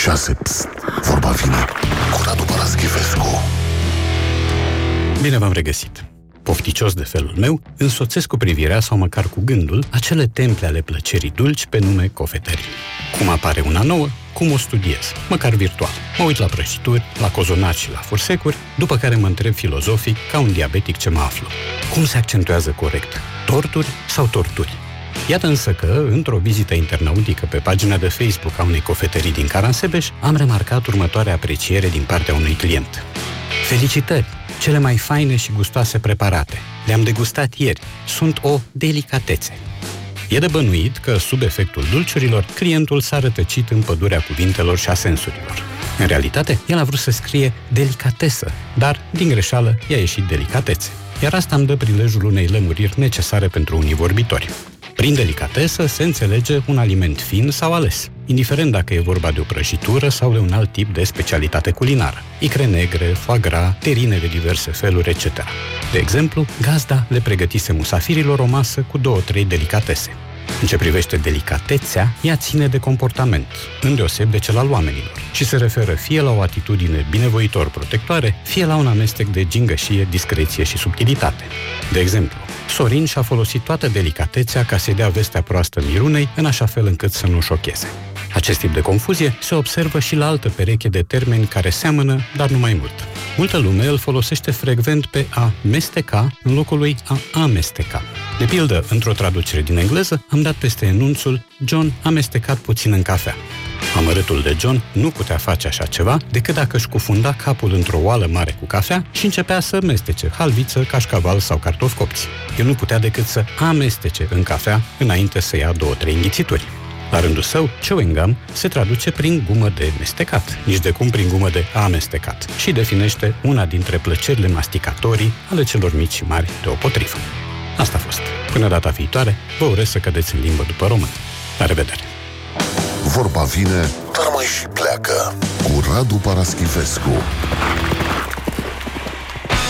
6. Psst, vorba vine cu Radu Paraschivescu. Bine v-am regăsit! Pofticios de felul meu, însoțesc cu privirea sau măcar cu gândul acele temple ale plăcerii dulci pe nume cofetării. Cum apare una nouă, cum o studiez, măcar virtual. Mă uit la prăjituri, la cozonaci și la fursecuri, după care mă întreb filozofic, ca un diabetic ce mă aflu. Cum se accentuează corect? Torturi sau torturi? Iată însă că, într-o vizită internautică pe pagina de Facebook a unei cofetării din Caransebeș, am remarcat următoarea apreciere din partea unui client. Felicitări! Cele mai faine și gustoase preparate. Le-am degustat ieri. Sunt o delicatețe. E de bănuit că, sub efectul dulciurilor, clientul s-a rătăcit în pădurea cuvintelor și a sensurilor. În realitate, el a vrut să scrie delicatesă, dar, din greșeală, i-a ieșit delicatețe. Iar asta îmi dă prilejul unei lămuriri necesare pentru unii vorbitori. Prin delicatesă se înțelege un aliment fin sau ales, indiferent dacă e vorba de o prăjitură sau de un alt tip de specialitate culinară. Icre negre, foie gras, terine de diverse feluri, etc. De exemplu, gazda le pregătise musafirilor o masă cu 2-3 delicatese. În ce privește delicatețea, ea ține de comportament, îndeoseb de cel al oamenilor, și se referă fie la o atitudine binevoitor-protectoare, fie la un amestec de gingășie, discreție și subtilitate. De exemplu, Sorin și-a folosit toată delicatețea ca să-i dea vestea proastă Mirunei, în așa fel încât să nu șocheze. Acest tip de confuzie se observă și la altă pereche de termeni care seamănă, dar nu mai mult. Multă lume îl folosește frecvent pe a mesteca în locul lui a amesteca. De pildă, într-o traducere din engleză, am dat peste enunțul John a mestecat puțin în cafea. Amărâtul de John nu putea face așa ceva decât dacă își cufunda capul într-o oală mare cu cafea și începea să mestece halviță, cașcaval sau cartofi copți. El nu putea decât să amestece în cafea înainte să ia 2-3 înghițituri. La rândul său, chewing gum se traduce prin gumă de mestecat, nici de cum prin gumă de amestecat, și definește una dintre plăcerile masticatorii ale celor mici și mari deopotrivă. Asta a fost. Până data viitoare, vă urez să cădeți în limbă după român. La revedere! Vorba vine, dar mai și pleacă cu Radu Paraschivescu.